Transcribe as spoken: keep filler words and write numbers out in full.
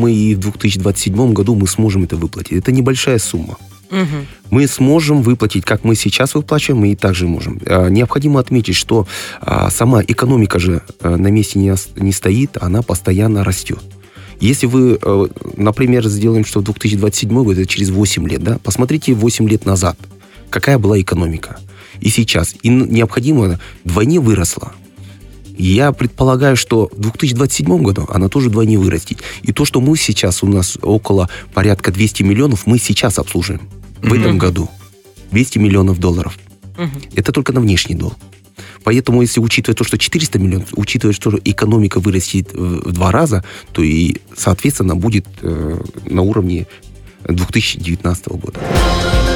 мы и в две тысячи двадцать седьмом году мы сможем это выплатить. Это небольшая сумма. Угу. Мы сможем выплатить, как мы сейчас выплачиваем, мы и также можем. Необходимо отметить, что сама экономика же на месте не, не стоит, она постоянно растет. Если вы, например, сделаем, что в две тысячи двадцать седьмом году, это через восемь лет, да, посмотрите восемь лет назад, какая была экономика. И сейчас. И необходимо вдвойне выросла. Я предполагаю, что в две тысячи двадцать седьмом году она тоже вдвойне вырастет. И то, что мы сейчас, у нас около порядка двести миллионов, мы сейчас обслуживаем. В mm-hmm. этом году. двести миллионов долларов. Mm-hmm. Это только на внешний долг. Поэтому, если учитывать то, что четыреста миллионов, учитывая, что экономика вырастет в два раза, то и, соответственно, будет э, на уровне две тысячи девятнадцатого года.